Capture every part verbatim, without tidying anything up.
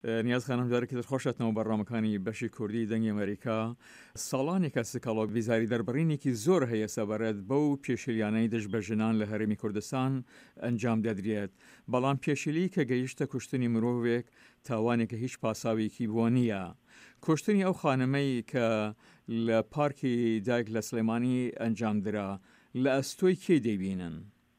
نیاز خانم جارێکی خۆشەتەوە بەڕامەکانی بەشی کوردی دەنگی ئەمریکا ساڵانێکە سکاڵۆک ویزاری دەربڕینێکی زۆر هەیە سەبارەت بەو پێشیلیانەی دژ بە ژنان لە هەرێمی کوردستان ئەنجام دەدرێت، بەڵام پێشیلی کە گەیشتە کوشتنی مرۆڤێک تاوانێکە هیچ پاساوێکی بووە نییە. کوشتنی ئەو خانمەی کە لە پارکی دایک لە سلێمانی ئەنجام درا لە ئەستۆی کێ دەبینن؟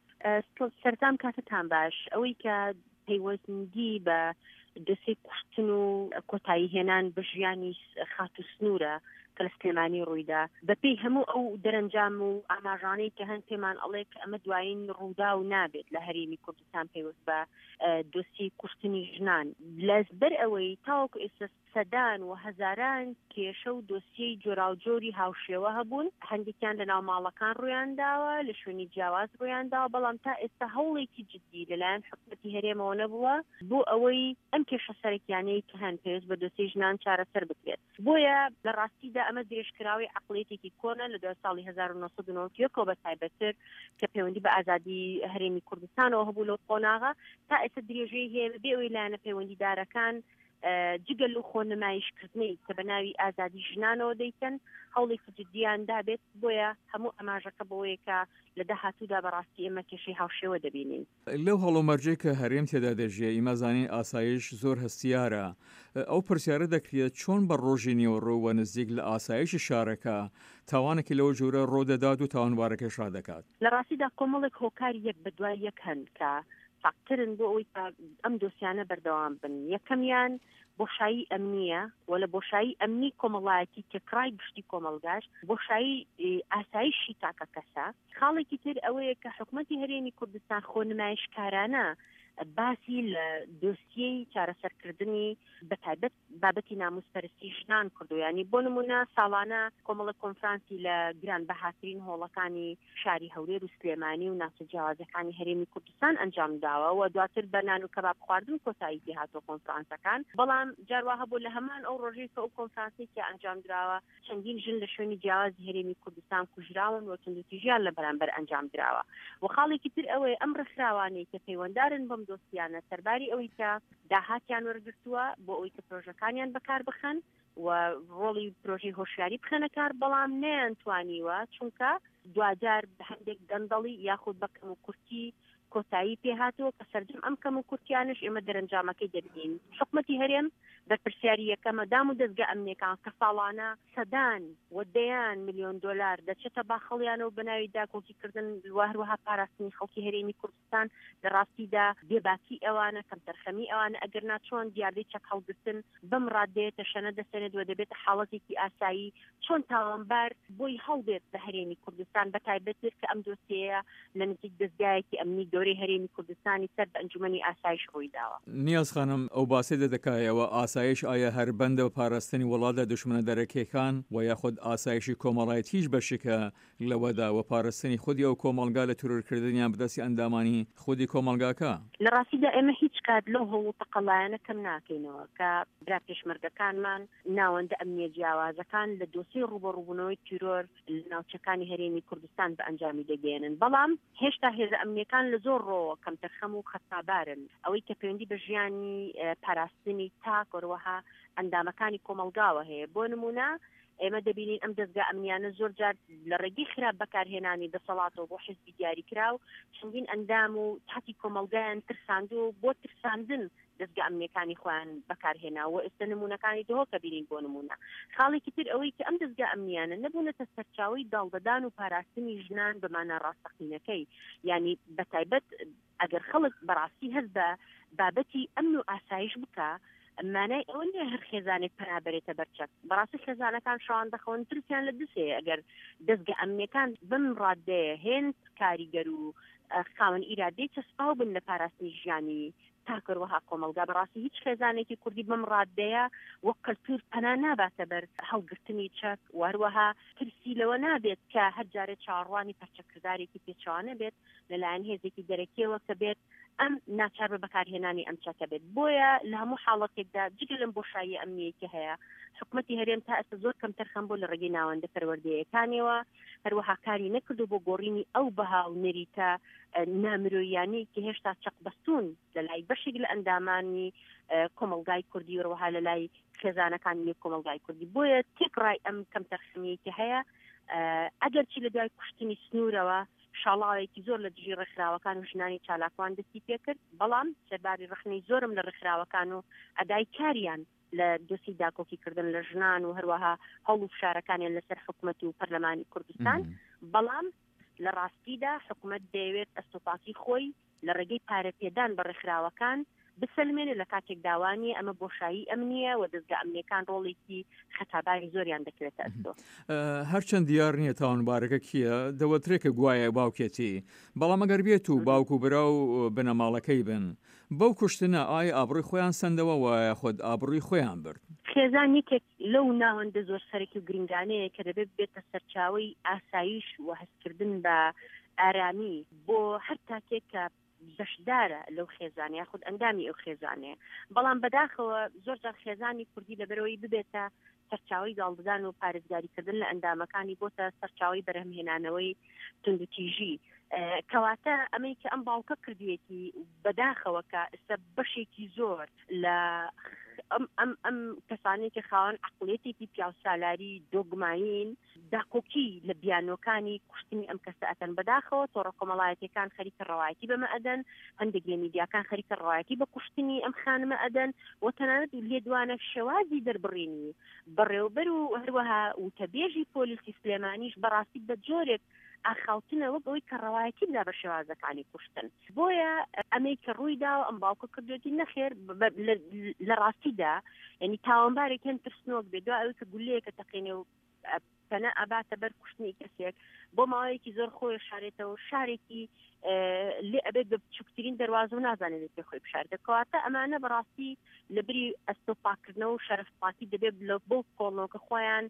سەرتام کاتتان باش ئەوەی کە پەیوەندی بە دەسێ کوشتن و کۆتایی هێنان بە ژیانی خات و سنوورە کە لە سلێمانی ڕوویدا بەپێی هەموو ئەو دەرەنجام و ئاماژانەی کە هەند پێمان ئەڵێ کە ئەمە دوایین ڕوودا و نابێت لە هەرێمی کوردستان پێوەست بە دۆسی کوشتنی ژنان لەسبەر ئەوەی تاوەکو ئێستا سەدان و هەزاران کێشە و دۆسیەی جۆراوجۆری هاوشێوە هەبوون، هەندێکیان لە ناو ماڵەکان ڕوویانداوە، لە شوێنی جیاواز ڕوویانداوە، بەڵام تا ئێستا هەوڵێکی جددی لەلایەن حکومەتی هەرێمەوە نەبووە بۆ ئەوەی ئەم کێشە سەرەکیانەی کە هەن پێویست بە دۆسی ژنان چارەسەر بکرێت. بۆیە لە ڕاستیدا ئەمە درێژکراوی عەقڵیەتێکی کۆنە لە دوای ساڵی هەزار و نۆ سەد و نۆ یەک بە تایبەتتر کە پەیوەندی بە ئازادی هەرێمی کوردستانەوە هەبوو لەو قۆناغا تا ئێستا درێژەی هەیە بێ ئەوەی لایەنە پەیوەندیدارەکان جگەل و خۆنمایشکردنەی کە بە ناوی ئازادی ژنانەوە دەیکەن هەوڵێکی جددیان دابێت، بۆیە هەموو ئەماژەکە بەوەیەکە لە داهاتوودا بەڕاستی ئێمە کێشەی هاوشێوە دەبینین. لەو هەڵومەرجەی کە هەرێم تێدا دەژێ ئیمەزانین ئاسایش زۆر هەستیارە، ئەو پرسیارە دەکرێت چۆن بە ڕۆژی نیوەڕۆ و نزیک لە ئاسایشی شارەکە تاوانێکی لەو جۆرە ڕۆدەدات و تاوانبارەکەش ڕادەکات. لە ڕاستیدا کۆمەڵێک هۆکاری یەک بە دوای یەک هەن کە فاکترن بۆ ئەوەی ئەم دۆسیانە بەردەوام بن. یەکەمیان بۆشایی ئەمنیە و لە بۆشایی ئەمنی کۆمەڵایەتی کە کرای گشتی کۆمەلگاش بۆشایی ئاسایشی تاکە کەسە. خاڵێکی تر ئەوەیە کە حکومەتی هەرێمی کوردستان خۆنمایشکارانە باسی لە دۆسیەی چارەسەرکردنی بەتایبەت بابەتی ناموسپەرستی ژنان کردو، ینی بۆ نمونە ساڵانە کۆمەڵە کۆنفرانسی لە گران بەهاترین هۆڵەکانی شاری هەولێر و سلێمانی و ناوچە جیاوازەکانی هەرێمی کوردستان ئەنجام داوە و دواتر بە نان و کەباب خواردن کۆتایی پێهاتوە کۆنفرانسەکان، بەڵام جاروا هەبوو لە هەمان ئەو ڕۆژەی کە ئەو کۆنفرانسی کە ئەنجام درراوە چەندین ژن لە شوێنی جیاوازی هەرێمی کوردستان کوژراون و توندوتیژیان لە بەرامبەر ئەنجام درراوە. و خاڵێکی تر ئەوەیە ئەم ڕێکخراوانەی کە پەیوەنددارن بەم دۆسیانە سەرباری ئەوەی کە داهاتیان وەرگرتووە بۆ ئەوەی کە پرۆژەکانیان بەکار بخەن و ڕۆڵی پرۆژەی هۆشیاری بخەنە کار، بەڵام نەیانتوانیوە چونکە دوجار هەندێک گەندەڵی یاخود بە کەم و کورتی کۆتایی پێهاتوە کە سەرجەم ئەم کەم و کورتیانش ئێمە دەرەنجامەکەی دەبین. حکومەتی هەرێم بەرپرسیاری یەکەمە دام و دەستگا ئەمنیەکان کە ساڵانە سەدان و دەیان میلیۆن دۆلار دەچێتە باخەڵیانەوە بە ناوی داکۆکیکردن هەروەها پاراستنی خەڵکی هەرێمی کوردستان لە ڕاستیدا بێباکی ئەوانە کەم تەرخەمی ئەوانە ئەگەر ناچۆن دیاردەی چەک هەڵگرتن بەم ڕادێتە شەنە دەسێنێت و دەبێتە حاڵەتێکی ئاسایی چۆن تاوانبار بۆی هەڵبێت بە هەرێمی کوردستان بەتایبەتتر کە ئەم دۆسیەیە لە نزیک دەستگایەکی ئەمنی گەورەی هەرێمی کوردستانی سەر بە ئەنجومەنی ئاسایش ڕووی داوە. نیاز خانم ئەو باسی دەدەکایەوە ئاسایش ئایا هەر بەندە و پاراستنی وڵاتە دژمنە دەرەکیەکان و یاخود ئاسایشی کۆمەڵایەتیش بەشێکە لەوەدا و پاراستنی خودی ئەو کۆمەلگا لە تورورکردنیان بدەستی ئەندامانی خودی کۆمەلگاکە؟ لە ڕاستیدا ئێمە هیچ کات لەو هەوڵ تەقەڵایەنە کەم ناکەینەوە کە برا پێشمەرگەکانمان ناوەندە ئەمنیە جیاوازەکان لە دۆسی ڕوبەڕووبوونەوەی تیرۆر لە ناوچەکانی هەرێمی کوردستان بە ئەنجامی دەگەێنن، بەڵام هێشتا هێزە ئەمنیەکان لە زۆر ڕۆوە کەم تەرخەم و خەتابارن. ئەوەی کە پەیوەندی بە ژیانی پاراستنی تاک وەروەها ئەندامەکانی کۆمەلگاوە هەیە. بۆ نمونە ئێمە دەبینین ئەم دەستگا ئەمنیانە زۆر جار لە ڕێگەی خراپ بەکارهێنانی دەسەڵاتەوە بۆ حیزبی دیاری کراو چەندین ئەندام و تاتی کۆمەلگایان ترساند و بۆ ترساندن دەستگا ئەمنیەکانی خۆیان بەکارهێناوە. ئێستا نمونونەکانی دهۆ کە بینین بۆ نمونە. خاڵێکی تر ئەوەی کە ئەم دەستگا ئەمنیانە نەبوونەتە سەرچاوی داڵدەدان و پاراستنی ژنان بەمانە ڕاستەقینەکەی، ینی بەتایبەت ئەگەر خەڵک بەڕاستی هەست بە بابەتی ئەمن و ئاسایش بکە مانای ئەوە نیە هەر خێزانێک پەنابەرێتە بەرچەک. بەڕاستی خێزانەکان شەوان دەخەون ترسیان لە دسێ ئەگەر دەستگا ئەمنیەکان بم ڕادەیە هێن کاریگەر و خاوەن ئیرادەی چەسپاو بن لە پاراستنی ژیانی تاکەروەها کۆمەلگا. بەڕاستی هیچ خێزانێکی کوردی بم ڕادەیە وەک کەلتور پەنا ناباتە بەر هەڵگرتنی چەک و هەروەها ترسی لەوە نابێت کە هەر جارێت چاڕوانی پەرچەکردارێکی پێچوانە بێت لەلایەن هێزێکی دەرەکیەوە کە بێت ئەم ناچار بە بەکارهێنانی ئەم چەکە بێت. بۆیە لە هەموو حاڵەتێکدا جگە لەم بۆشایی ئەمنیەتی هەیە حکوومەتی هەرێم تا ئێستا زۆر کەم تەرخەم بۆ لە ڕێگەی ناوەندە پەروەردەیەکانیەوە، هەروەها کاری نەکردو بۆ گۆڕینی ئەو بەها و نەریتە نامرۆیانی کە هێشتا چەق بەستون لە لای بەشێک لە ئەندامانی کۆمەلگای کوردی و ڕەوها لە لای خێزانەکانی کۆمەلگای کوردی. بۆیە تێکڕای ئەم کەم تەرخەمیەتی هەیە ئەگەر چی لە دوای کوشتنی سنوورەوە شاڵاوێکی زۆر لە دژی ڕێکخراوەکان و ژنانی چالاکوان دەستی پێکرد، بەڵام سەرباری ڕخنەی زۆرم لە ڕێکخراوەکان و ئەدای کاریان لە دۆسی داکۆکیکردن لە ژنان و هەروەها هەوڵ و فشارەکانیان لەسەر حکوومەت و پەرلەمانی کوردستان. بەڵام لە ڕاستیدا حکوومەت دەیەوێت ئەستۆپاسی خۆی لە ڕێگەی پارەپێدان بە ڕێکخراوەکان بسلمێنێ لە کاتێک داوانی ئەمە بۆشایی ئەمنیە و دەستگا ئەمنیەکان ڕۆڵێکی خەتاباری زۆریان دەکرێتە ئەستۆ. هەرچەند دیار نییە تاوانبارەکە کیە دەوەترێکە گوایە باوکێتی، بەڵام ئەگەر بێت و باوکو برا و بنەماڵەکەی بن بەو کوشتنە ئایا ئابڕووی خۆیان سندەوە وایە خۆت ئابڕووی خۆیان برد؟ خێزان یەکێک لەو ناوەندە زۆر سەرەکی و گرنگانەیە کە دەبێت بێتە سەرچاوی ئاسایش و هەستکردن بە ئارامی بۆ هەر تاکێک کە بەشدارە لەو خێزانە یاخود ئەندامی ئەو خێزانەیە. بەڵام بەداخەوە زۆر جار خێزانی کوردی لەبەرەوەی ببێتە سەرچاوی داڵدان و پارێزگاریکردن لە ئەندامەکانی بۆتە سەرچاوی بەرهەمهێنانەوەی توندوتیژی. کەواتە ئەمەی کە ئەم باوکە کردوێتی بەداخەوە کە ئێستا بەشێکی زۆر لە ئەم ئەم کەسانێکی خاوەن عەقڵیەتێکی پیاوسالاری دۆگماین داکۆکی لە بیانۆکانی کوشتنی ئەم کەسە ئەتەن. بەداخەوە تۆڕە کۆمەڵایەتیەکان خەریکە ڕەوایەتی بەمە ئەدەن، هەندێک لە میدیاکان خەریکە ڕەوایەتی بە کوشتنی ئەم خانمە ئەدەن و تەنانەت لێدوانە شێوازی دەربڕینی بەڕێوەبەر و هەروەها وتەبێژی پۆلیسی سلێمانیش بەڕاستی بە جۆرێک ئاخاوتنەوە بەوەی کە ڕەوایەتی بدا بە شێوازەکانی کوشتن. بۆیە ئەمەی کە ڕوویدا و ئەم باوکە کردوێتی نەخێر لە ڕاستیدا یعنی تاوانبارێک هەن ترسنۆک بێت دو ئەوەی کە گولەیەکە تەقینێ و پەنە ئەباتە بەر کوشتنی کەسێک بۆ ماوەیەکی زۆر خۆی شارێتەوە شارێکی لێ ئەبێت بە بچووکترین دەواازە و نازانێت پێ خۆی بشار دەکەواتە ئەمانە بەڕاستی لە بری ئەستۆپاکردنەوە و شەرفپاتی دەبێت لە بۆ کۆڵنەوەکە خۆیان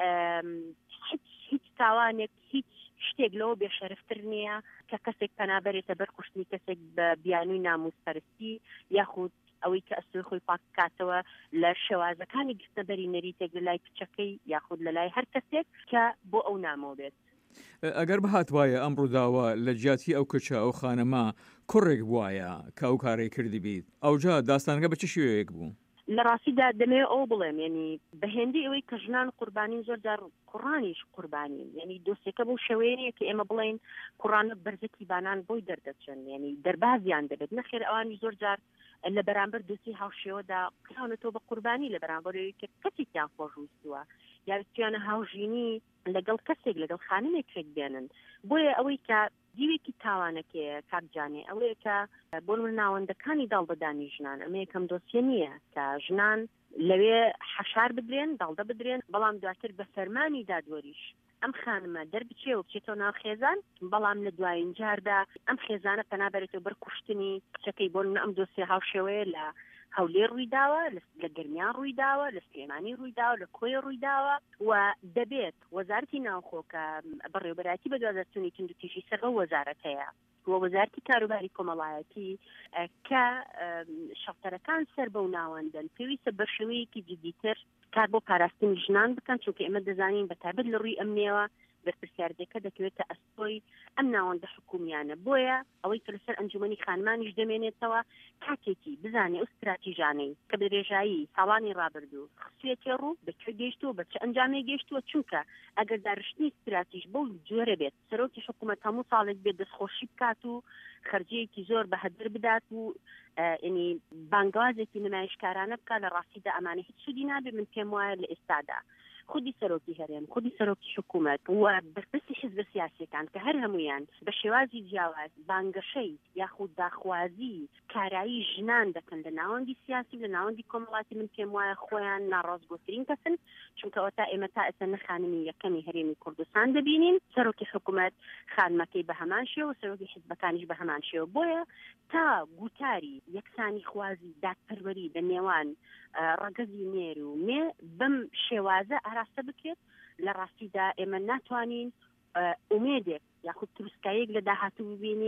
هیچ تاوانێک هیچ شتێک لەوە بێشەرفتر نییە کە کەسێک پەنابەرێتە بەر کوشتنی کەسێک بە بیانووی ناموسپەرستی یاخود ئەوەی کە ئەسوی خۆی پاک بکاتەوە لە شێوازەکانی گرتنەبەری نەریتێک لە لای کچەکەی یاخود لە لای هەر کەسێک کە بۆ ئەو نامەوە بێت. ئەگەر بەهات وایە ئەم ڕووداوە لە جیاتی ئەو کچە ئەو خانەما کوڕێک وایە کە ئەو کارەی کردی بیت ئەوجا داستانگە بە چ شێوەیەک بوو؟ لە ڕاستیدا دەمێ ئەو بڵێم ینی بەهێندی ئەوەی کە ژنان قوربانی زۆر جار کوڕانیش قوربانی ینی دۆستێکە بۆ شێوەیەیە کە ئێمە بڵێن کوڕانە بەرزەکی بانان بۆی دەردەچن ینی دەربازیان دەبێت نەخێر ئەوانی زۆر جار لە بەرامبەر دۆستی هاوشێوەدا کراونەتەوە بە قوربانی لە بەرامبەرەوەی کە کەسێکیان خۆشویستووە یا توانە هاوژینی لەگەڵ کەسێک لەگەڵ خانمێکێک بێنن. بۆیە ئەوەی کە دیوێکی تاوانەکەیە کابجانێ ئەوەیە کە بۆ من ناوەندەکانی داڵبەدانی ژنان ئەمە یەکەم دۆسیە نییە کە ژنان لەوێ حەشار بدرێن داڵدە بدرێن بەڵام دواتر بە فەرمانی دادوەریش ئەم خانمە دەربچێ و بچێتەوە ناو خێزان بەڵام لە دوایین جاردا ئەم خێزانە پەنابەرێتەوە بەر کوشتنی کچەکەی بۆ ئەم دۆسیە هاوشێوەیە لە هەولێر ڕوویداوە لە گرمیان ڕوویداوە لە سلێمانی ڕوویداوە لە کۆی ڕوویداوە و دەبێت وەزارەتی ناوخۆکە بەڕێوەبەراتی بە دوازدەچوونی توندوتیژی سەر بە وەزارەت هەیە و وەزارەتی کاروباری کۆمەڵایەتی کە شەفتەرەکان سەر بەو ناوەندەن پێویستە بە شێوەیەکی جدیتر کار بۆ پاراستنی ژنان بکەن چونکە ئێمە دەزانین بەتابەت لە ڕووی ئەمنیەوە بەرپرسیارەکە دەکەوێتە ئەستۆی ئەم ناوەندە حکومیانە. بۆیە ئەوەی کە لەسەر ئەنجومەنی خانمانیش دەمێنێتەوە کاتێکی بزانێ ئەو استراتیژانەی کە بە درێژایی ساڵانی ڕابردوو خسوێتی ڕوو بەکوێ گەیشتووە بە چ ئەنجامێ گەیشتووە چونکە ئەگەر داڕشتنی استراتیژ بەو جۆرە بێت سەرۆکی حکوومەت هەموو ساڵێک بێت دەستخۆشی بکات و خەرجەیەکی زۆر بە هەدر بدات و ینی بانگوازێکی نمایشکارانە بکە لە ڕاستیدا ئەمانە هیچ سودی نابێت. من پێم وایە لە ئێستادا خودی سەرۆکی هەرێم خودی سەرۆکی حکوومەت و بەرپرسی حیزب سیاسیەکان کە هەر هەمویان بە شێوازی جیاواز بانگەشەی یاخود داخوازی کارایی ژنان دەکەن لە ناوەندی سیاسی لە ناوەندی کۆمەڵاتی من پێم وایە خۆیان ناڕازگۆترین کەسن چونکە تا ئێمە تا ئێستا نەخانمی یەکەمی هەرێمی کوردستان دەبینین سەرۆکی حکوومەت خانمەکەی بە هەمان شێوە سەرۆکی حیزبەکانیش بە هەمان شێوە. بۆیە تا گوتاری یەکسانی خوازی دادپەروەری لە نێوان ڕەگەزی نێر و مێ بەم شێوازە ئاراستە بکرێت لە ڕاستیدا ئێمە ناتوانین ئومێدێک یاخود تروسکایەک لە داهاتوو ببینین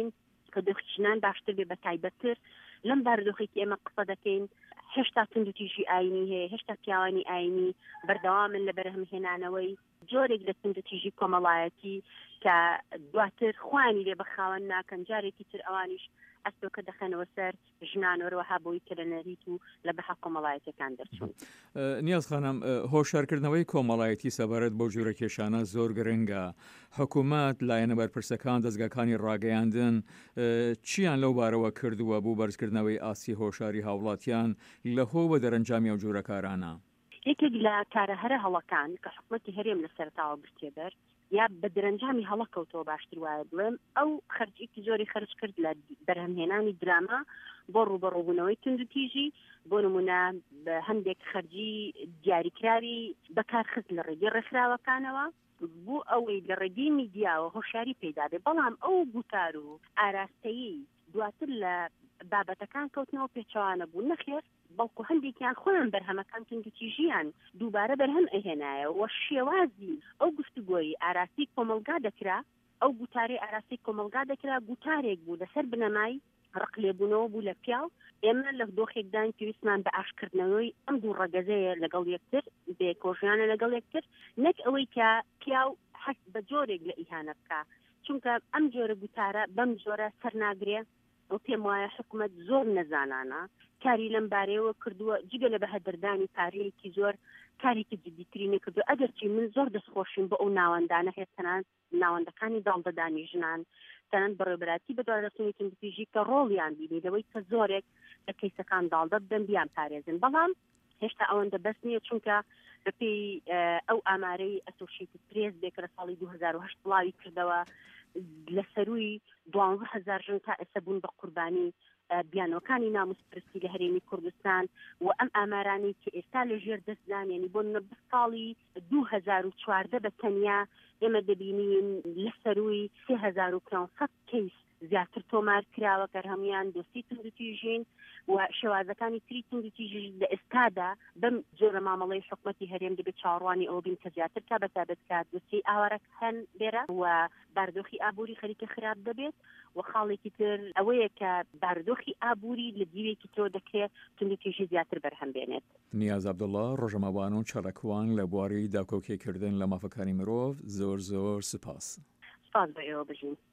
کە دۆخچنان باشتر بێ بە تایبەتتر لەم بارودۆخێکی ئێمە قسە دەکەین هێشتا تونندوتیژی ئاینی هەیە هێشتا پیاوانی ئاینی بەردەوامن لە بەرهەمهێنانەوەی جۆرێک لە تونندوتیژی کۆمەڵایەتی کە دواتر خوانی لێ بەخاوەن ناکەن جارێکی تر ئەوانیش ئەستۆکە دەخەنەوە سەر ژنانەوەها بۆی کە لە نەریت و لە بەها کۆمەڵایەتەکان دەرچوون. نیاز خانم هۆشارکردنەوەی کۆمەڵایەتی سەبارەت بۆ جوورە کێشانە زۆر گرنگە. حکوومەت لایەنە بەرپرسەکان دەستگاکانی ڕاگەیاندن چیان لەو بارەوە کردووە بوو بەرزکردنەوەی ئاسی هۆشاری هاوڵاتیان لەهۆ بە دەرەنجامی ئەو جوورە کارانە؟ یەکێک لە کارە هەرە هەڵەکان کە حکوومەتی هەرێم لە سەرتاوە برتێبەر یا بە درەنجامی هەڵەکەوتەوە باشتر وایە بڵێم ئەو خەرجێکی زۆری خەرج کرد لە بەرهەمهێنانی دراما بۆ ڕوبەڕووبوونەوەی تونندوتیژی بۆ نمونە بە هەندێک خەرجی دیاریکراوی بەکارخست لە ڕێگەی ڕێکخراوەکانەوە بۆ ئەوەی لە ڕێگەی میدیاوە هۆشیاری پێدا بێ بەڵام ئەو گوتار و ئاراستەیی دواتر لە بابەتەکان کەوتنەوە پێچەوانە بوو نەخێر بەڵکو هەندێکیان خۆیان بەرهەمەکان تونندوتیژیان دووبارە بەرهەم ئەهێنایە و شێوازی ئەو گفتوگۆی ئاراستی کۆمەلگا دەکرا ئەو گوتارەی ئاراستی کۆمەلگا دەکرا گوتارێک بوو لەسەر بنەمای ڕقلێبوونەوە بوو لە پیاو ئێمە لە دۆخێکدان پێویستمان بە ئاشکردنەوەی ئەم دوو ڕەگەزەیە لەگەڵ یەکتر بێ کۆژیانە لەگەڵ یەکتر نەک ئەوەی کە پیاو حەست بە جۆرێک لە ئیهانە بکە چونکە ئەم جۆرە گوتارە بەم جۆرە سەرناگرێ و پێم وایە حکوومەت زۆر نەزانانە کاری لەم بارەیەوە کردووە جگە لە بەهەدەردانی پارەیەکی زۆر کارێکی جدیترینە کردو ئەگەرچی من زۆر دەستخۆشیم بۆ ئەو ناوەندانە هێستەنان ناوەندەکانی داڵدەدانی ژنان تەنەن بەڕێبەراتی بەدوادەچوونی تونندوتیژی کە ڕۆڵیان بینی لەوەی کە زۆرێک لە کەیسەکان داڵدە بدەن بیان پارێزن بەڵام هێشتا ئەوەندە بەس نییە چونکە بەپێی ئەو ئامارەی ئەسۆشیێتد پرێس بێ کە لە ساڵی دوو هەزار و هەشت بڵاوی کردەوە لە سەروی دوانزە هەزار ژن تا ئێستا بوون بە قوربانی بیانەوەکانی ناموسپرستی لە هەرێمی کوردستان و ئەم ئامارانی کە ئێستا لە ژێر دەستدان یعنی بۆ نە ساڵی دوو هەزار و چواردە بە تەنیا ئێمە دەبینین لە سەروی سێ هەزار و پێنجسەد کەیس زیاتر تۆمار کراوە کە هەمویان دۆستی تونندوتیژین و شێوازەکانی تری تونندوتیژی لە ئێستادا بەم جۆرە مامەڵەی حکوومەتی هەرێم دەبێت چاوەڕوانی ئەوە بین کە زیاتر کا بەتابەت کات دۆستی ئاوارەک هەن بێرە و باردۆخی ئابووری خەریکە خراپ دەبێت و خاڵێکی تر ئەوەیە کە باردۆخی ئابووری لە دیوێکی تۆ دەکرێت تونندوتیژی زیاتر بەرهەم بێنێت. نیاز عەبدوڵڵا ڕۆژەمەوان و چەڕەکوان لە بواری داکۆکێکردن لە مافەکانی مرۆڤ زۆر زۆر سوپاس. سپاس بە ئێوە بژین.